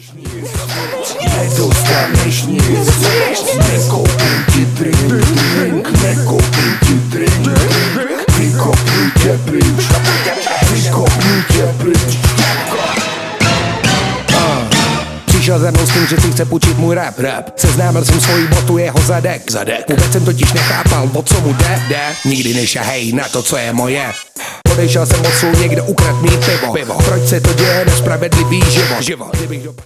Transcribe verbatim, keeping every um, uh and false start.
Nedostaneš nic, nekoupím ti drink, drink, nekoupím ti drink, vykopnu tě pryč, vykopnu tě pryč. Přišel za mnou s tím, že si chce půjčit můj rap, rap. Seznámil jsem svoji botu, jeho zadek, zadek. Vůbec jsem totiž nechápal, o co mu jde, jde. Nikdy nešahej na to, co je moje. Odešel jsem od svou, někdo ukradl mý pivo, pivo. Proč se to děje, nespravedlivý život, život.